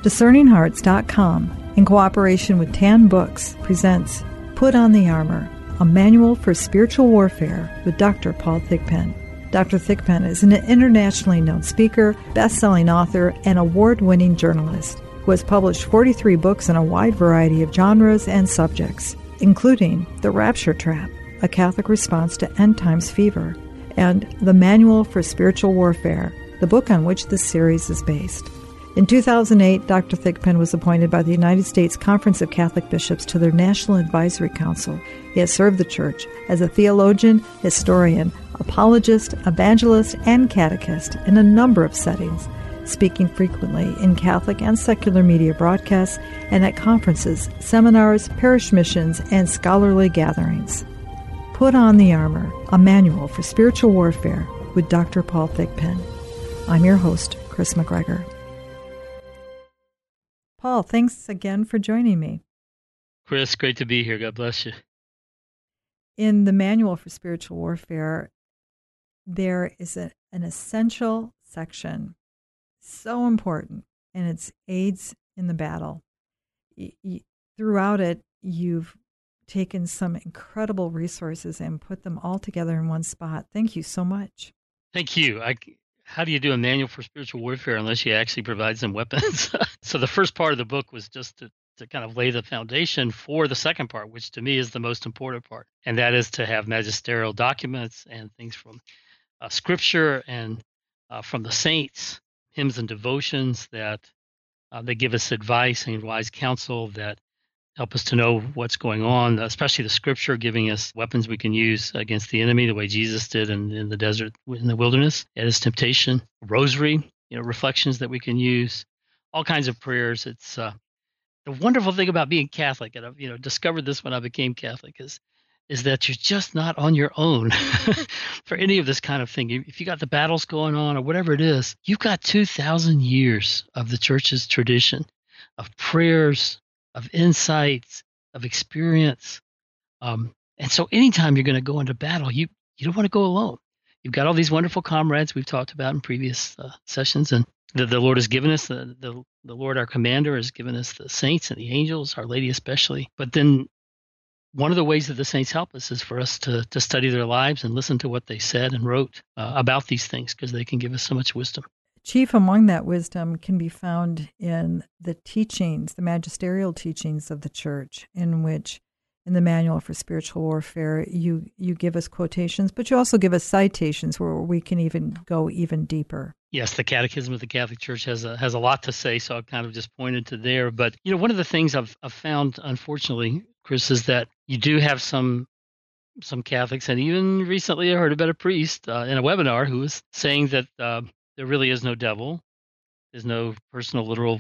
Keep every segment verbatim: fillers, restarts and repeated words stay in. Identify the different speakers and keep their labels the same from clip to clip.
Speaker 1: Discerning Hearts dot com, in cooperation with Tan Books, presents Put on the Armor, a manual for spiritual warfare with Doctor Paul Thigpen. Doctor Thigpen is an internationally known speaker, best-selling author, and award-winning journalist who has published forty-three books in a wide variety of genres and subjects, including The Rapture Trap, A Catholic Response to End Times Fever, and The Manual for Spiritual Warfare, the book on which this series is based. In two thousand eight, Doctor Thigpen was appointed by the United States Conference of Catholic Bishops to their National Advisory Council. He has served the Church as a theologian, historian, apologist, evangelist, and catechist in a number of settings, speaking frequently in Catholic and secular media broadcasts and at conferences, seminars, parish missions, and scholarly gatherings. Put on the Armor, a manual for spiritual warfare with Doctor Paul Thigpen. I'm your host, Chris McGregor. Paul, thanks again for joining me.
Speaker 2: Chris, great to be here. God bless you.
Speaker 1: In the Manual for Spiritual Warfare, there is a, an essential section, so important, and it's aids in the battle. Y- y- throughout it, you've taken some incredible resources and put them all together in one spot. Thank you so much.
Speaker 2: Thank you. I, how do you do a manual for spiritual warfare unless you actually provide some weapons? So the first part of the book was just to, to kind of lay the foundation for the second part, which to me is the most important part, and that is to have magisterial documents and things from uh, Scripture and uh, from the saints, hymns and devotions that uh, they give us advice and wise counsel that help us to know what's going on, especially the Scripture giving us weapons we can use against the enemy, the way Jesus did in, in the desert, in the wilderness, at his temptation. Rosary, you know, reflections that we can use, all kinds of prayers. It's uh, the wonderful thing about being Catholic, and I've you know discovered this when I became Catholic, is is that you're just not on your own for any of this kind of thing. If you got the battles going on or whatever it is, you've got two thousand years of the Church's tradition of prayers, of insights, of experience. Um, and so anytime you're going to go into battle, you, you don't want to go alone. You've got all these wonderful comrades we've talked about in previous uh, sessions, and the, the Lord has given us, the, the, the Lord, our commander, has given us the saints and the angels, Our Lady especially. But then one of the ways that the saints help us is for us to, to study their lives and listen to what they said and wrote uh, about these things, because they can give us so much wisdom.
Speaker 1: Chief among that wisdom can be found in the teachings, the magisterial teachings of the Church, in which, in the Manual for Spiritual Warfare, you, you give us quotations, but you also give us citations where we can even go even deeper.
Speaker 2: Yes, the Catechism of the Catholic Church has a, has a lot to say, so I've kind of just pointed to there. But, you know, one of the things I've, I've found, unfortunately, Chris, is that you do have some some Catholics, and even recently I heard about a priest uh, in a webinar who was saying that uh, there really is no devil. There's no personal, literal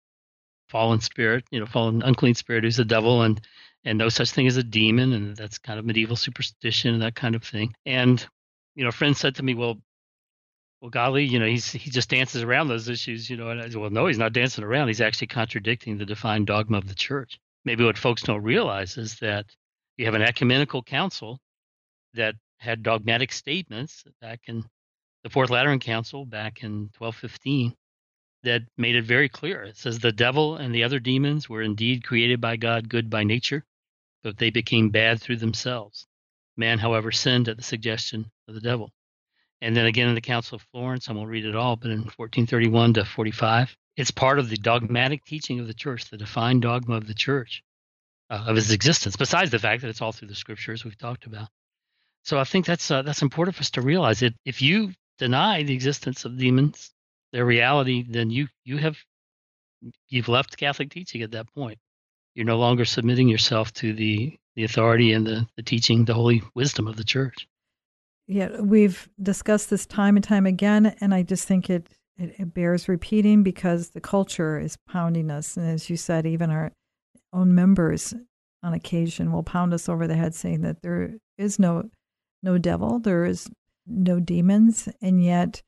Speaker 2: fallen spirit, you know, fallen unclean spirit who's a devil, and and no such thing as a demon, and that's kind of medieval superstition and that kind of thing. And, you know, a friend said to me, well, well, golly, you know, he's he just dances around those issues, you know, and I said, well, no, he's not dancing around. He's actually contradicting the defined dogma of the Church. Maybe what folks don't realize is that you have an ecumenical council that had dogmatic statements back in the Fourth Lateran Council back in twelve fifteen that made it very clear. It says the devil and the other demons were indeed created by God good by nature, but they became bad through themselves. Man, however, sinned at the suggestion of the devil. And then again in the Council of Florence, I won't read it all, but in fourteen thirty-one to forty-five, it's part of the dogmatic teaching of the Church, the defined dogma of the Church, uh, of its existence, besides the fact that it's all through the Scriptures we've talked about. So I think that's uh, that's important for us to realize that if you deny the existence of demons, their reality, then you you have you've left Catholic teaching at that point. You're no longer submitting yourself to the the authority and the, the teaching, the holy wisdom of the Church.
Speaker 1: Yeah, we've discussed this time and time again, and I just think it, it, it bears repeating because the culture is pounding us. And as you said, even our own members on occasion will pound us over the head saying that there is no no devil, there is no demons, and yet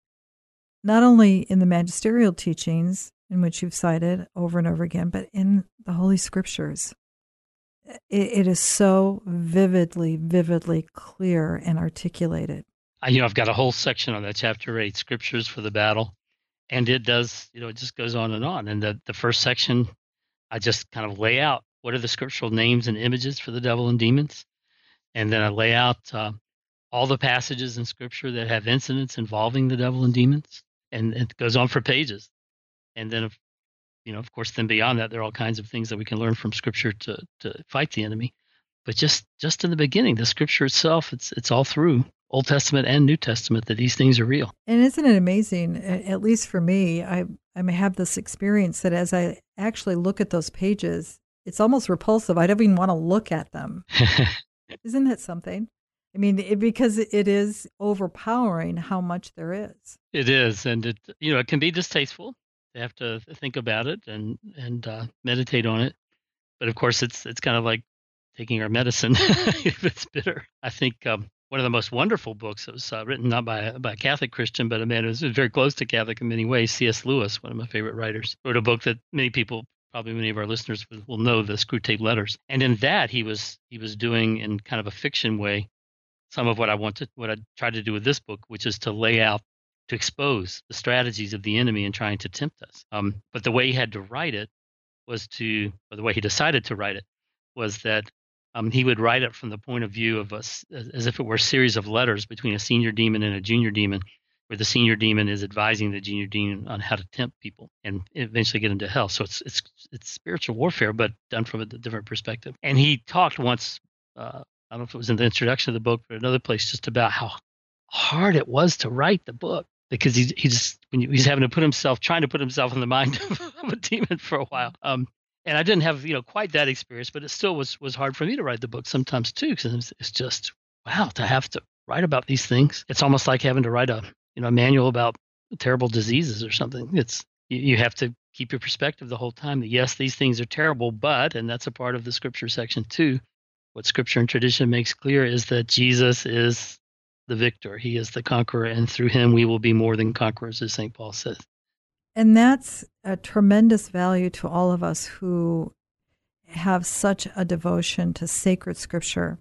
Speaker 1: not only in the magisterial teachings in which you've cited over and over again, but in the Holy Scriptures, it, it is so vividly, vividly clear and articulated.
Speaker 2: I, you know, I've got a whole section on that, chapter eight, Scriptures for the Battle. And it does, you know, it just goes on and on. And the, the first section, I just kind of lay out what are the scriptural names and images for the devil and demons. And then I lay out uh, all the passages in Scripture that have incidents involving the devil and demons. And it goes on for pages. And then, you know, of course, then beyond that, there are all kinds of things that we can learn from Scripture to to fight the enemy. But just just in the beginning, the Scripture itself, it's it's all through Old Testament and New Testament that these things are real.
Speaker 1: And isn't it amazing? At least for me, I I may have this experience that as I actually look at those pages, it's almost repulsive. I don't even want to look at them. Isn't that something? I mean, it, because it is overpowering how much there is.
Speaker 2: It is, and it you know it can be distasteful. You have to think about it and and uh, meditate on it. But of course, it's it's kind of like taking our medicine if it's bitter. I think um, one of the most wonderful books that was uh, written not by by a Catholic Christian, but a man who was very close to Catholic in many ways, C S. Lewis, one of my favorite writers, wrote a book that many people, probably many of our listeners will, will know, the Screwtape Letters. And in that, he was he was doing in kind of a fiction way some of what I wanted, what I tried to do with this book, which is to lay out, to expose the strategies of the enemy in trying to tempt us. Um, but the way he had to write it was to, or the way he decided to write it, was that um, he would write it from the point of view of us, as, as if it were a series of letters between a senior demon and a junior demon, where the senior demon is advising the junior demon on how to tempt people and eventually get into hell. So it's it's it's spiritual warfare, but done from a different perspective. And he talked once. Uh, I don't know if it was in the introduction of the book or another place, just about how hard it was to write the book, because he he just when he, he's having to put himself, trying to put himself in the mind of, of a demon for a while. Um, and I didn't have you know quite that experience, but it still was was hard for me to write the book sometimes too, because it's, it's just wow to have to write about these things. It's almost like having to write a you know a manual about terrible diseases or something. It's you, you have to keep your perspective the whole time that yes, these things are terrible, but, and that's a part of the scripture section too, what scripture and tradition makes clear is that Jesus is the victor. He is the conqueror, and through him we will be more than conquerors, as Saint Paul says.
Speaker 1: And that's a tremendous value to all of us who have such a devotion to sacred scripture,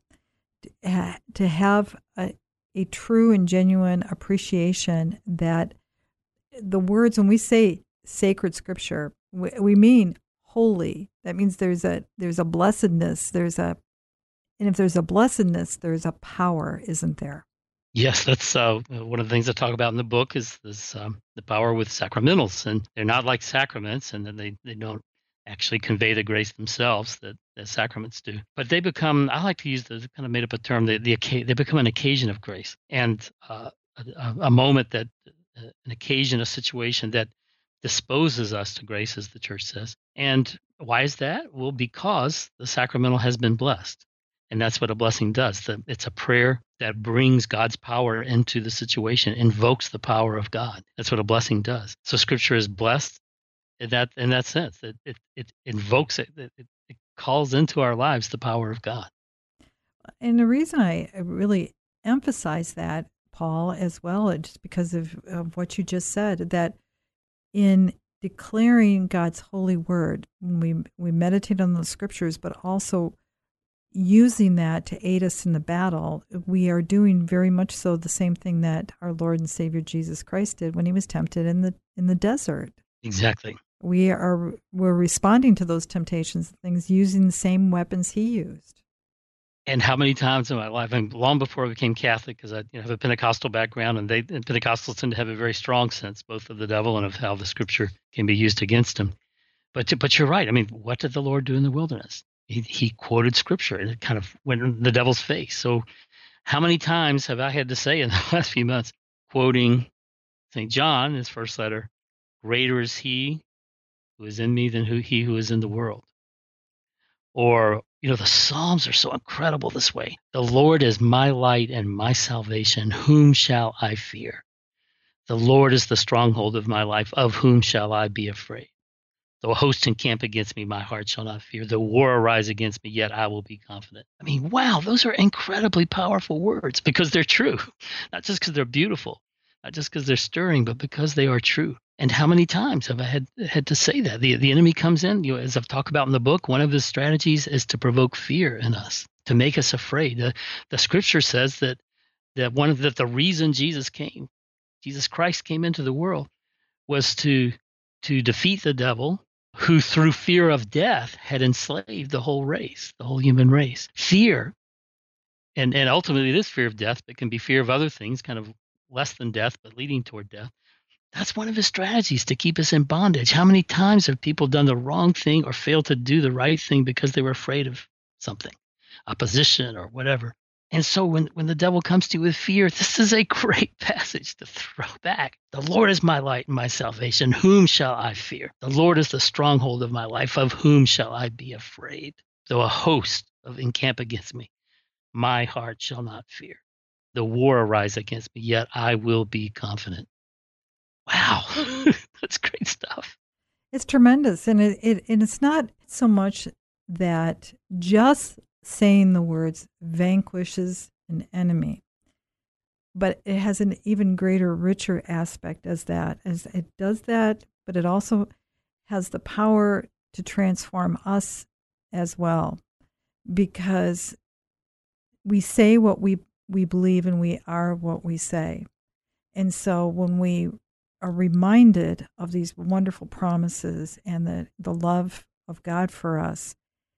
Speaker 1: to have a, a true and genuine appreciation that the words, when we say sacred scripture, we, we mean holy. That means there's a there's a blessedness, there's a And if there's a blessedness, there's a power, isn't there?
Speaker 2: Yes, that's uh, one of the things I talk about in the book is this um, the power with sacramentals, and they're not like sacraments, and then they, they don't actually convey the grace themselves that, that sacraments do. But they become, I like to use the kind of made up a term, the, the they become an occasion of grace, and uh, a, a moment that, uh, an occasion, a situation that disposes us to grace, as the church says. And why is that? Well, because the sacramental has been blessed. And that's what a blessing does. It's a prayer that brings God's power into the situation, invokes the power of God. That's what a blessing does. So Scripture is blessed in that in that sense. It it, it invokes it. It, it calls into our lives the power of God.
Speaker 1: And the reason I really emphasize that, Paul, as well, just because of, of what you just said, that in declaring God's holy word, we we meditate on the Scriptures, but also using that to aid us in the battle, we are doing very much so the same thing that our Lord and Savior Jesus Christ did when he was tempted in the in the desert.
Speaker 2: Exactly.
Speaker 1: We are we're responding to those temptations, things using the same weapons he used.
Speaker 2: And how many times in my life, I mean, long before I became Catholic, because I you know, have a Pentecostal background, and they and Pentecostals tend to have a very strong sense both of the devil and of how the Scripture can be used against him. But but you're right. I mean, what did the Lord do in the wilderness? He, he quoted Scripture, and it kind of went in the devil's face. So how many times have I had to say in the last few months, quoting Saint John, his first letter, greater is he who is in me than who he who is in the world. Or, you know, the Psalms are so incredible this way. The Lord is my light and my salvation. Whom shall I fear? The Lord is the stronghold of my life. Of whom shall I be afraid? Though a host encamp against me, my heart shall not fear. Though war arise against me, yet I will be confident. I mean, wow, those are incredibly powerful words because they're true. Not just because they're beautiful, not just because they're stirring, but because they are true. And how many times have I had had to say that? The the enemy comes in, you know, as I've talked about in the book, one of his strategies is to provoke fear in us, to make us afraid. The, the Scripture says that that one of the, the reason Jesus came, Jesus Christ came into the world, was to to defeat the devil, who through fear of death had enslaved the whole race, the whole human race. Fear, and, and ultimately this fear of death, but can be fear of other things, kind of less than death, but leading toward death. That's one of his strategies to keep us in bondage. How many times have people done the wrong thing or failed to do the right thing because they were afraid of something, opposition or whatever? And so when, when the devil comes to you with fear, this is a great passage to throw back. The Lord is my light and my salvation. Whom shall I fear? The Lord is the stronghold of my life. Of whom shall I be afraid? Though a host of encamp against me, my heart shall not fear. The war arise against me, yet I will be confident. Wow, that's great stuff.
Speaker 1: It's tremendous. And it, it and it's not so much that just saying the words vanquishes an enemy, but it has an even greater, richer aspect as that, as it does that, but it also has the power to transform us as well, because we say what we, we believe and we are what we say. And so when we are reminded of these wonderful promises and the, the love of God for us,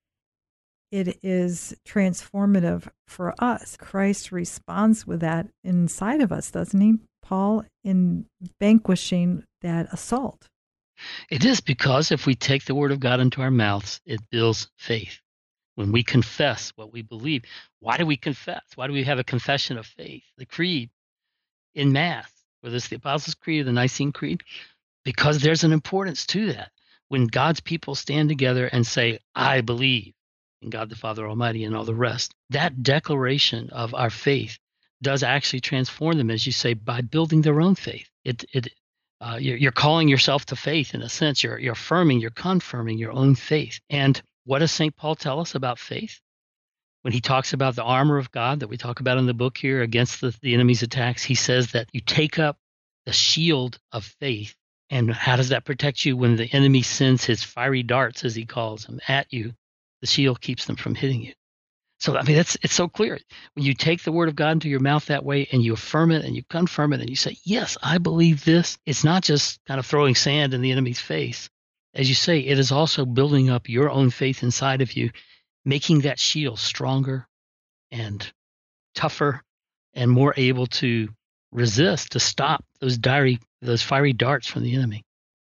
Speaker 1: it is transformative for us. Christ responds with that inside of us, doesn't he, Paul, in vanquishing that assault?
Speaker 2: It is, because if we take the word of God into our mouths, it builds faith. When we confess what we believe, why do we confess? Why do we have a confession of faith? The creed in Mass, whether it's the Apostles' Creed or the Nicene Creed, because there's an importance to that. When God's people stand together and say, I believe in God the Father Almighty and all the rest, that declaration of our faith does actually transform them, as you say, by building their own faith. It, it, uh, you're, you're calling yourself to faith in a sense. You're, you're affirming, you're confirming your own faith. And what does Saint Paul tell us about faith? When he talks about the armor of God that we talk about in the book here against the, the enemy's attacks, he says that you take up the shield of faith. And how does that protect you when the enemy sends his fiery darts, as he calls them, at you? The shield keeps them from hitting you. So, I mean, that's it's so clear. When you take the word of God into your mouth that way and you affirm it and you confirm it and you say, yes, I believe this, it's not just kind of throwing sand in the enemy's face. As you say, it is also building up your own faith inside of you, making that shield stronger and tougher and more able to resist, to stop those dire, those fiery darts from the enemy.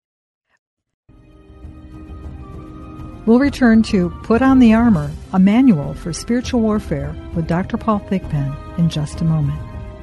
Speaker 1: We'll return to Put on the Armor, a manual for spiritual warfare with Doctor Paul Thigpen in just a moment.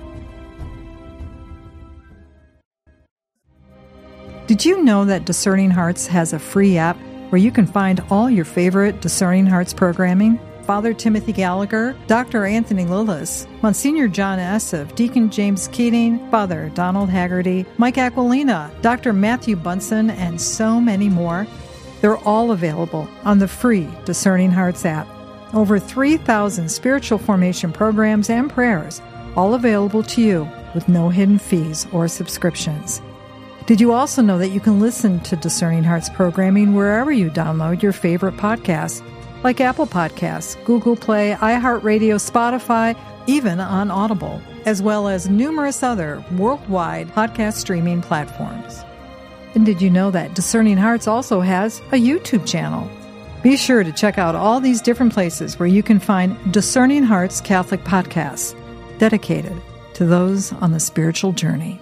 Speaker 1: Did you know that Discerning Hearts has a free app where you can find all your favorite Discerning Hearts programming? Father Timothy Gallagher, Doctor Anthony Lillis, Monsignor John Esseff, Deacon James Keating, Father Donald Haggerty, Mike Aquilina, Doctor Matthew Bunson, and so many more. They're all available on the free Discerning Hearts app. Over three thousand spiritual formation programs and prayers, all available to you with no hidden fees or subscriptions. Did you also know that you can listen to Discerning Hearts programming wherever you download your favorite podcasts, like Apple Podcasts, Google Play, iHeartRadio, Spotify, even on Audible, as well as numerous other worldwide podcast streaming platforms. And did you know that Discerning Hearts also has a YouTube channel? Be sure to check out all these different places where you can find Discerning Hearts Catholic podcasts dedicated to those on the spiritual journey.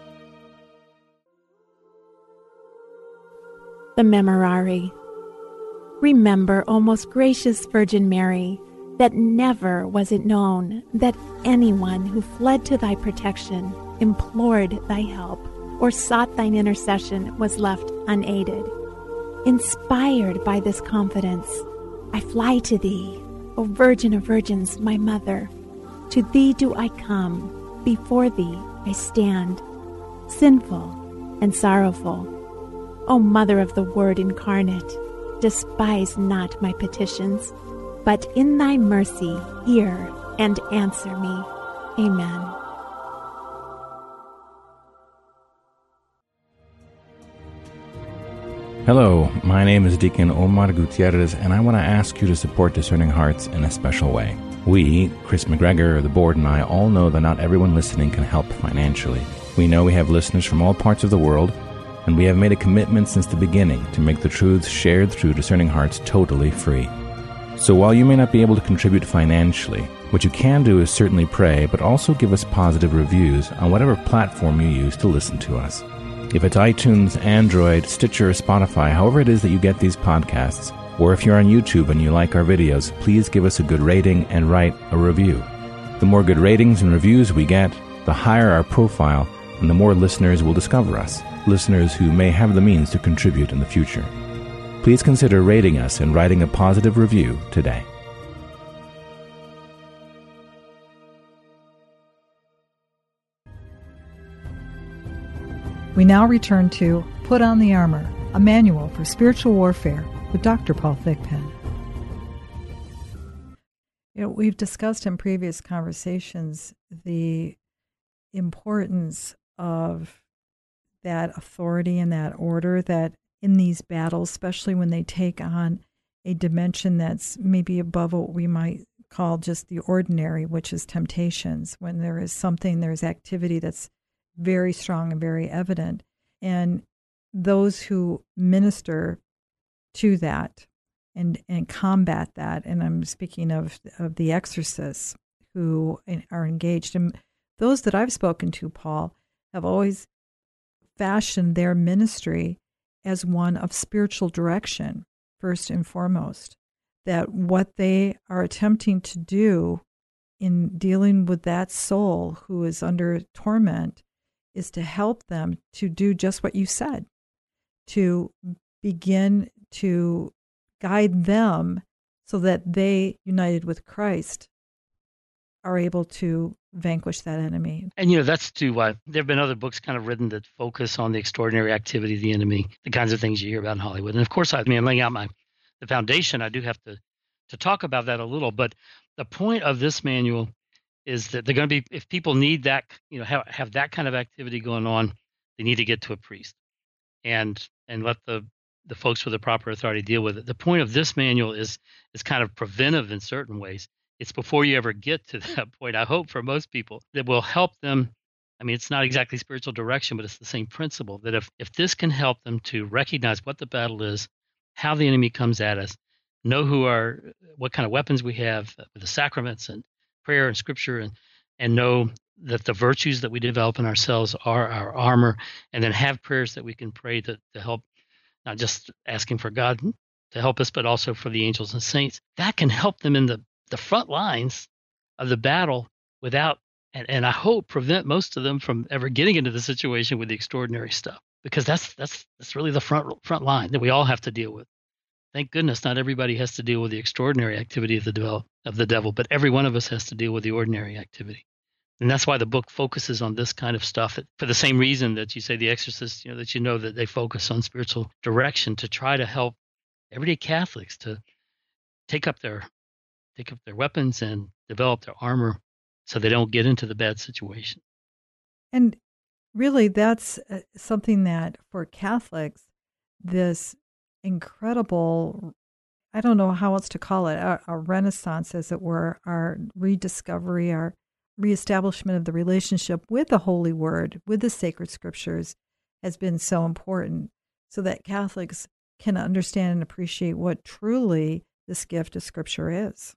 Speaker 3: The Memorare. Remember, O most gracious Virgin Mary, that never was it known that anyone who fled to thy protection, implored thy help, or sought thine intercession was left unaided. Inspired by this confidence, I fly to thee, O Virgin of Virgins, my Mother. To thee do I come, before thee I stand, sinful and sorrowful. O Mother of the Word incarnate, despise not my petitions, but in thy mercy hear and answer me. Amen.
Speaker 4: Hello, my name is Deacon Omar Gutierrez, and I want to ask you to support Discerning Hearts in a special way. We, Chris McGregor, the board, and I all know that not everyone listening can help financially. We know we have listeners from all parts of the world, and we have made a commitment since the beginning to make the truths shared through Discerning Hearts totally free. So while you may not be able to contribute financially, what you can do is certainly pray, but also give us positive reviews on whatever platform you use to listen to us. If it's iTunes, Android, Stitcher, or Spotify, however it is that you get these podcasts, or if you're on YouTube and you like our videos, please give us a good rating and write a review. The more good ratings and reviews we get, the higher our profile, and the more listeners will discover us, listeners who may have the means to contribute in the future. Please consider rating us and writing a positive review today.
Speaker 1: We now return to Put on the Armor, a manual for spiritual warfare with Doctor Paul Thigpen. You know, we've discussed in previous conversations the importance of that authority and that order that in these battles, especially when they take on a dimension that's maybe above what we might call just the ordinary, which is temptations, when there is something, there's activity that's very strong and very evident. And those who minister to that and, and combat that, and I'm speaking of, of the exorcists who are engaged, and those that I've spoken to, Paul, have always fashioned their ministry as one of spiritual direction, first and foremost, that what they are attempting to do in dealing with that soul who is under torment is to help them to do just what you said, to begin to guide them so that they, united with Christ, are able to vanquish that enemy.
Speaker 2: And, you know, that's too why there have been other books kind of written that focus on the extraordinary activity of the enemy, the kinds of things you hear about in Hollywood. And of course, I mean, I'm laying out my the foundation. I do have to to talk about that a little. But the point of this manual is that they're going to be, if people need that, you know, have, have that kind of activity going on, they need to get to a priest and and let the the folks with the proper authority deal with it. The point of this manual is is kind of preventive in certain ways. It's before you ever get to that point, I hope, for most people, that will help them. I mean, it's not exactly spiritual direction, but it's the same principle, that if, if this can help them to recognize what the battle is, how the enemy comes at us, know who are, what kind of weapons we have, uh, the sacraments and prayer and scripture, and, and know that the virtues that we develop in ourselves are our armor, and then have prayers that we can pray to, to help, not just asking for God to help us, but also for the angels and saints. That can help them in the the front lines of the battle without, and, and I hope prevent most of them from ever getting into the situation with the extraordinary stuff, because that's that's that's really the front front line that we all have to deal with. Thank goodness not everybody has to deal with the extraordinary activity of the devil, of the devil, but every one of us has to deal with the ordinary activity. And that's why the book focuses on this kind of stuff, for the same reason that you say The Exorcist, you know, that you know that they focus on spiritual direction to try to help everyday Catholics to take up their take up their weapons and develop their armor so they don't get into the bad situation.
Speaker 1: And really, that's uh, something that for Catholics, this incredible, I don't know how else to call it, a, a renaissance, as it were, our rediscovery, our reestablishment of the relationship with the Holy Word, with the sacred scriptures, has been so important, so that Catholics can understand and appreciate what truly this gift of scripture is.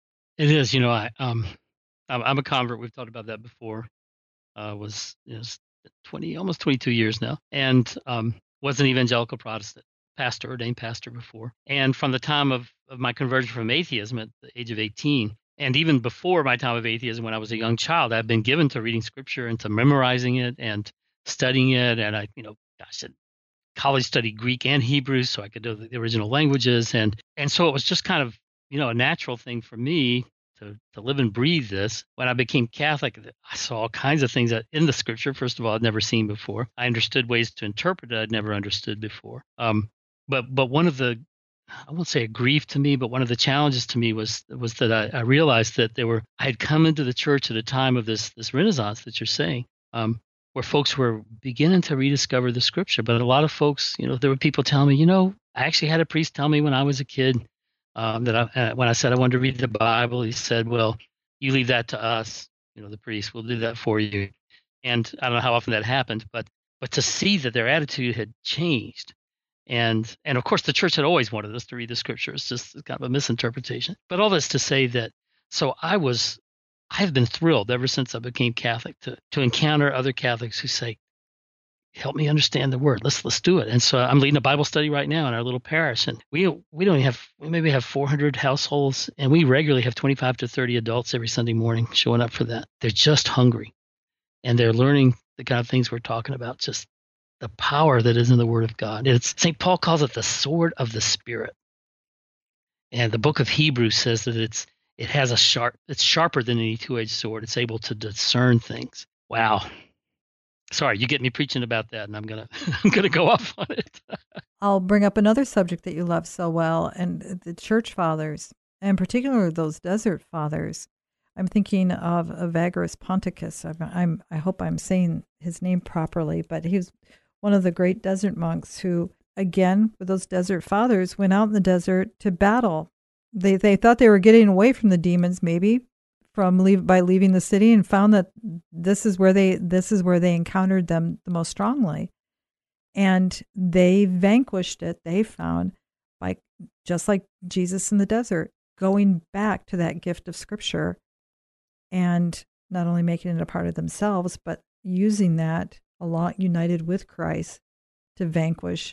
Speaker 2: It is, you know, I um, I'm, I'm a convert. We've talked about that before. Uh, was you know, twenty, almost twenty-two years now, and um, was an evangelical Protestant pastor, ordained pastor before. And from the time of, of my conversion from atheism at the age of eighteen, and even before my time of atheism, when I was a young child, I've been given to reading scripture and to memorizing it and studying it. And I, you know, gosh, at college studied Greek and Hebrew, so I could know the original languages, and and so it was just kind of, you know, a natural thing for me to, to live and breathe this. When I became Catholic, I saw all kinds of things that in the scripture, first of all, I'd never seen before. I understood ways to interpret it I'd never understood before. Um, but but one of the, I won't say a grief to me, but one of the challenges to me was was that I, I realized that there were, I had come into the church at a time of this this Renaissance that you're saying, um, where folks were beginning to rediscover the scripture. But a lot of folks, you know, there were people telling me, you know, I actually had a priest tell me when I was a kid, Um, that I, uh, when I said I wanted to read the Bible, he said, well, you leave that to us, you know, the priest, we'll do that for you. And I don't know how often that happened, but but to see that their attitude had changed. And and of course, the church had always wanted us to read the scriptures, just kind of a misinterpretation. But all this to say that, so I was, I've been thrilled ever since I became Catholic to to encounter other Catholics who say, help me understand the word. Let's let's do it. And so I'm leading a Bible study right now in our little parish, and we we don't have we maybe have four hundred households, and we regularly have twenty-five to thirty adults every Sunday morning showing up for that. They're just hungry, and they're learning the kind of things we're talking about. Just the power that is in the Word of God. It's Saint Paul calls it the sword of the Spirit, and the book of Hebrews says that it's it has a sharp. It's sharper than any two-edged sword. It's able to discern things. Wow. Sorry, you get me preaching about that, and I'm gonna I'm gonna go off on it.
Speaker 1: I'll bring up another subject that you love so well, and the church fathers, and in particular those desert fathers. I'm thinking of Evagrius Ponticus. I'm, I'm I hope I'm saying his name properly, but he was one of the great desert monks who, again, with those desert fathers, went out in the desert to battle. They they thought they were getting away from the demons, maybe. From leave by leaving the city, and found that this is where they this is where they encountered them the most strongly, and they vanquished it. They found by just like Jesus in the desert, going back to that gift of Scripture, and not only making it a part of themselves, but using that along united with Christ to vanquish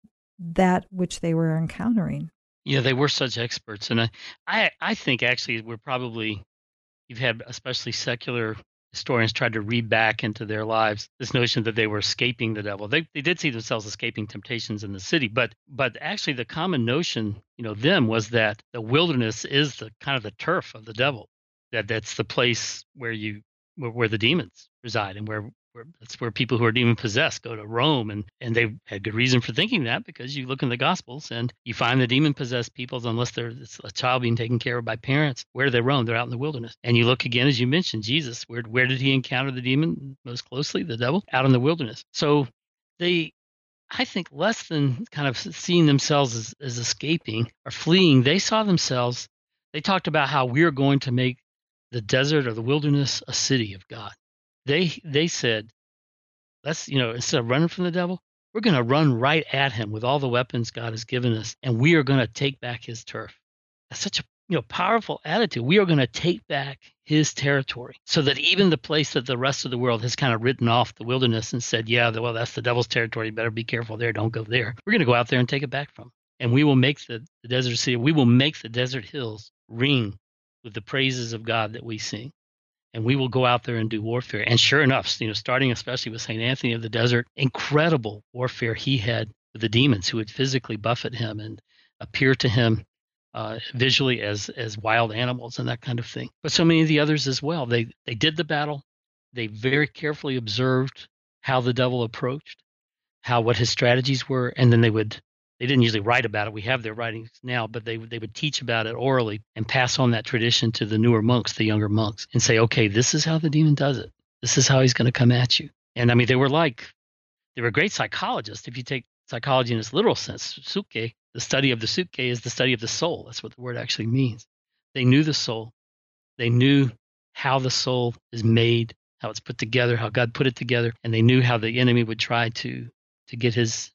Speaker 1: that which they were encountering.
Speaker 2: Yeah, they were such experts, and I I, I think actually we're probably. You've had especially secular historians tried to read back into their lives this notion that they were escaping the devil. They they did see themselves escaping temptations in the city, but but actually the common notion, you know, them was that the wilderness is the kind of the turf of the devil. That that's the place where you where, where the demons reside, and where, where that's where people who are demon possessed go to roam, and and they had good reason for thinking that, because you look in the Gospels and you find the demon possessed peoples, unless they're it's a child being taken care of by parents, where do they roam? They're out in the wilderness. And you look again, as you mentioned, Jesus, where where did he encounter the demon most closely? The devil, out in the wilderness. So they, I think, less than kind of seeing themselves as, as escaping or fleeing, they saw themselves. They talked about how we're going to make the desert or the wilderness a city of God. They they said, let's, you know, instead of running from the devil, we're going to run right at him with all the weapons God has given us, and we are going to take back his turf. That's such a you know powerful attitude. We are going to take back his territory, so that even the place that the rest of the world has kind of written off, the wilderness, and said, yeah, well, that's the devil's territory. You better be careful there. Don't go there. We're going to go out there and take it back from him. And we will make the, the desert city, we will make the desert hills ring with the praises of God that we sing. And we will go out there and do warfare. And sure enough, you know, starting especially with Saint Anthony of the Desert, incredible warfare he had with the demons who would physically buffet him and appear to him uh, visually as as wild animals and that kind of thing. But so many of the others as well. They they did the battle. They very carefully observed how the devil approached, how what his strategies were, and then they would. They didn't usually write about it. We have their writings now, but they they would teach about it orally and pass on that tradition to the newer monks, the younger monks, and say, okay, this is how the demon does it. This is how he's going to come at you. And I mean, they were like, they were great psychologists. If you take psychology in its literal sense, suke, the study of the suke is the study of the soul. That's what the word actually means. They knew the soul. They knew how the soul is made, how it's put together, how God put it together, and they knew how the enemy would try to to get his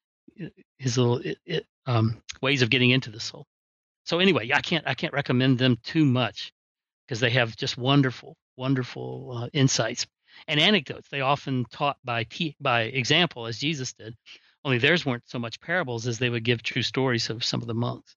Speaker 2: his little it, it, um, ways of getting into the soul. So anyway, I can't I can't recommend them too much, because they have just wonderful, wonderful uh, insights and anecdotes. They often taught by t- by example, as Jesus did. Only theirs weren't so much parables as they would give true stories of some of the monks.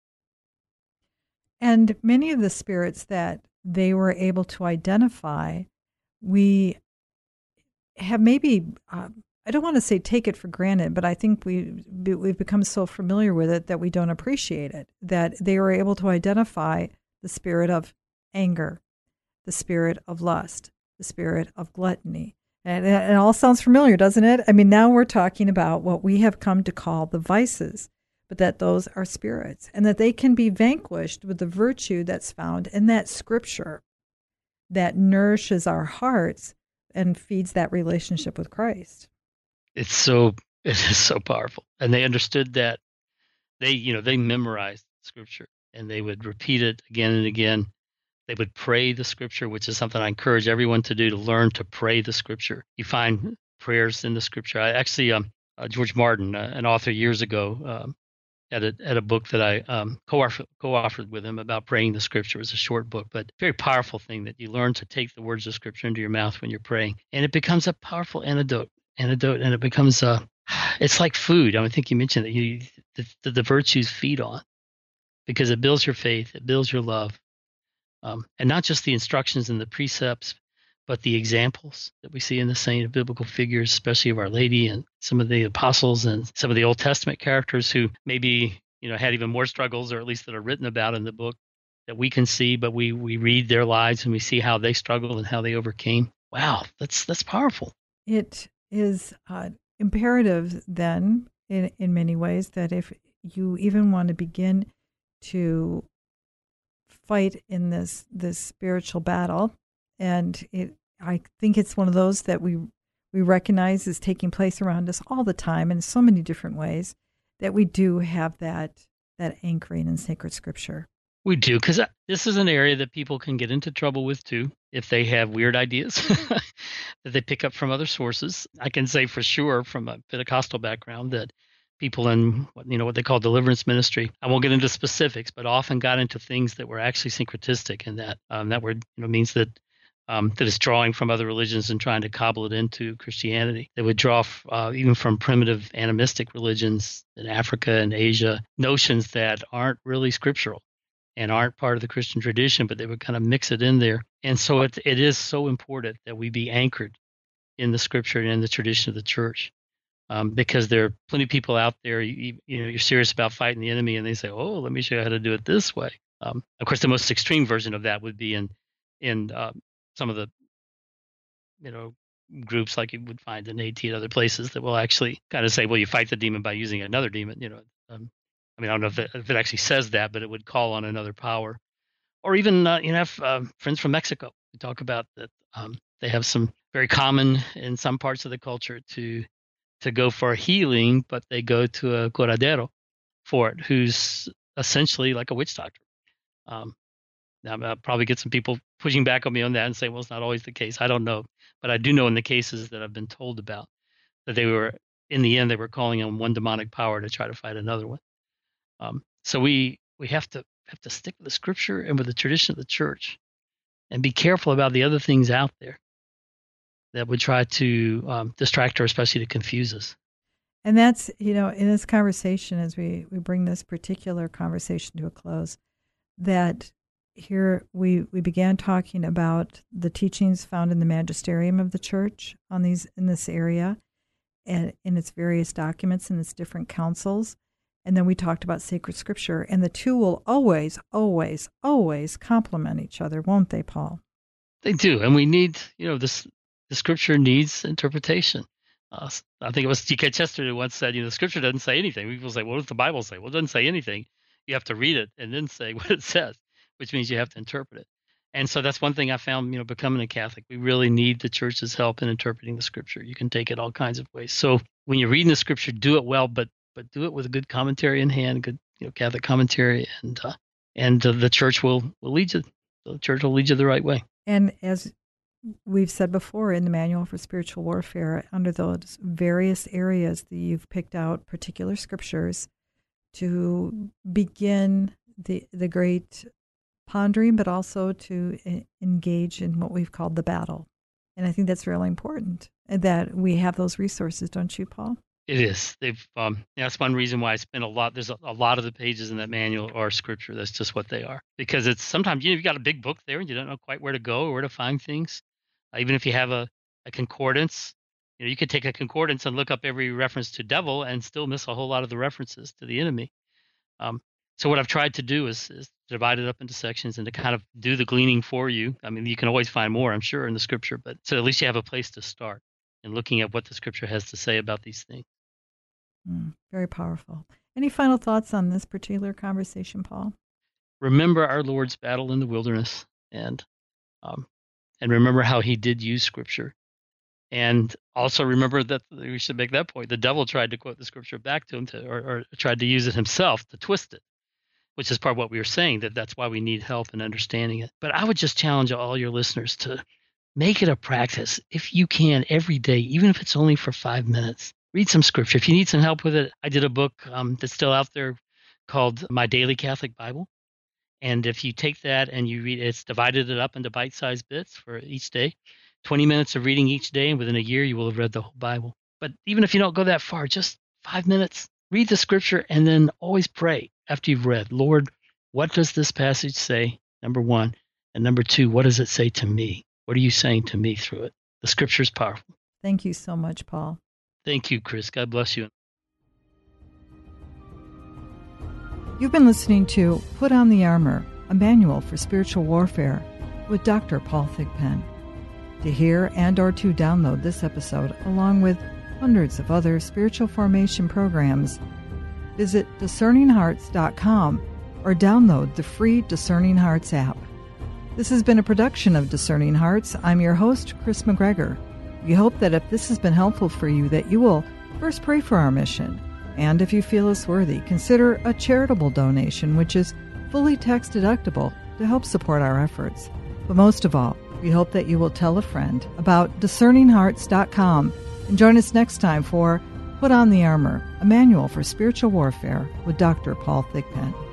Speaker 1: And many of the spirits that they were able to identify, we have maybe. Uh, I don't want to say take it for granted, but I think we, we've become so familiar with it that we don't appreciate it, that they were able to identify the spirit of anger, the spirit of lust, the spirit of gluttony. And it all sounds familiar, doesn't it? I mean, now we're talking about what we have come to call the vices, but that those are spirits, and that they can be vanquished with the virtue that's found in that Scripture that nourishes our hearts and feeds that relationship with Christ.
Speaker 2: It's so it is so powerful, and they understood that. They you know they memorized Scripture, and they would repeat it again and again. They would pray the Scripture, which is something I encourage everyone to do, to learn to pray the Scripture. You find prayers in the Scripture. I actually, um, uh, George Martin, uh, an author years ago, um, had a had a book that I um, co-authored, co-authored with him about praying the Scripture. It was a short book, but very powerful thing that you learn to take the words of Scripture into your mouth when you're praying, and it becomes a powerful antidote. Antidote, and it becomes a. It's like food. I think you mentioned that you the, the, the virtues feed on, because it builds your faith, it builds your love, um, and not just the instructions and the precepts, but the examples that we see in the saint biblical figures, especially of Our Lady and some of the apostles and some of the Old Testament characters who maybe, you know, had even more struggles, or at least that are written about in the book that we can see, but we we read their lives and we see how they struggled and how they overcame. Wow, that's that's powerful.
Speaker 1: It is uh, imperative then, in in many ways, that if you even want to begin to fight in this this spiritual battle, and it I think it's one of those that we we recognize is taking place around us all the time in so many different ways, that we do have that that anchoring in sacred Scripture.
Speaker 2: We do, because this is an area that people can get into trouble with too if they have weird ideas that they pick up from other sources. I can say for sure from a Pentecostal background that people in what you know what they call deliverance ministry, I won't get into specifics, but often got into things that were actually syncretistic, and that um, that word you know means that um, that it's drawing from other religions and trying to cobble it into Christianity. They would draw uh, even from primitive animistic religions in Africa and Asia, notions that aren't really scriptural and aren't part of the Christian tradition, but they would kind of mix it in there. And so it it is so important that we be anchored in the Scripture and in the tradition of the church. Um, because there are plenty of people out there, you, you know, you're serious about fighting the enemy, and they say, "Oh, let me show you how to do it this way." Um, of course, the most extreme version of that would be in in uh, some of the, you know, groups like you would find in AT and other places that will actually kind of say, "Well, you fight the demon by using another demon." You know, um, I mean, I don't know if it, if it actually says that, but it would call on another power. Or even, uh, you know, have, uh, friends from Mexico. We talk about that. Um, they have some very common in some parts of the culture to. to go for healing, but they go to a curadero for it, who's essentially like a witch doctor. Um, now, I'll probably get some people pushing back on me on that and say, well, it's not always the case. I don't know. But I do know in the cases that I've been told about that they were, in the end, they were calling on one demonic power to try to fight another one. Um, so we we have to have to stick with the Scripture and with the tradition of the church and be careful about the other things out there that would try to um, distract or especially to confuse us.
Speaker 1: And that's, you know, in this conversation, as we, we bring this particular conversation to a close, that here we, we began talking about the teachings found in the magisterium of the church on these in this area and in its various documents and its different councils. And then we talked about sacred Scripture, and the two will always, always, always complement each other, won't they, Paul?
Speaker 2: They do. And we need, you know, this, the Scripture needs interpretation. Uh, I think it was G K Chester who once said, you know, the Scripture doesn't say anything. People say, well, what does the Bible say? Well, it doesn't say anything. You have to read it and then say what it says, which means you have to interpret it. And so that's one thing I found, you know, becoming a Catholic. We really need the church's help in interpreting the Scripture. You can take it all kinds of ways. So when you're reading the Scripture, do it well, but but do it with a good commentary in hand, good, you know, Catholic commentary, and uh, and uh, the church will will lead you. The church will lead you the right way.
Speaker 1: And as we've said before in the Manual for Spiritual Warfare, under those various areas that you've picked out particular scriptures to begin the the great pondering, but also to engage in what we've called the battle. And I think that's really important, that we have those resources, don't you, Paul?
Speaker 2: It is. They've. Um, that's one reason why I spent a lot. There's a, a lot of the pages in that manual are scripture. That's just what they are. Because it's sometimes you know, you've got a big book there and you don't know quite where to go or where to find things. Uh, even if you have a, a concordance, you know, you could take a concordance and look up every reference to devil and still miss a whole lot of the references to the enemy. Um, so what I've tried to do is, is divide it up into sections and to kind of do the gleaning for you. I mean, you can always find more, I'm sure, in the Scripture, but so at least you have a place to start in looking at what the Scripture has to say about these things.
Speaker 1: Mm, very powerful. Any final thoughts on this particular conversation, Paul?
Speaker 2: Remember our Lord's battle in the wilderness, and um, and remember how he did use Scripture. And also remember that we should make that point. The devil tried to quote the Scripture back to him, to, or, or tried to use it himself to twist it, which is part of what we were saying, that that's why we need help in understanding it. But I would just challenge all your listeners to make it a practice if you can every day, even if it's only for five minutes. Read some scripture. If you need some help with it, I did a book um, that's still out there called My Daily Catholic Bible. And if you take that and you read, it's divided it up into bite-sized bits for each day, twenty minutes of reading each day, and within a year you will have read the whole Bible. But even if you don't go that far, just five minutes, read the scripture, and then always pray after you've read, Lord, what does this passage say? Number one. And number two, what does it say to me? What are you saying to me through it? The scripture is powerful.
Speaker 1: Thank you so much, Paul.
Speaker 2: Thank you, Chris. God bless you.
Speaker 1: You've been listening to Put on the Armor, a manual for spiritual warfare with Doctor Paul Thigpen. To hear and or to download this episode, along with hundreds of other spiritual formation programs, visit discerning hearts dot com or download the free Discerning Hearts app. This has been a production of Discerning Hearts. I'm your host, Chris McGregor. We hope that if this has been helpful for you, that you will first pray for our mission. And if you feel us worthy, consider a charitable donation, which is fully tax deductible to help support our efforts. But most of all, we hope that you will tell a friend about discerning hearts dot com and join us next time for Put on the Armor, a manual for spiritual warfare with Doctor Paul Thigpen.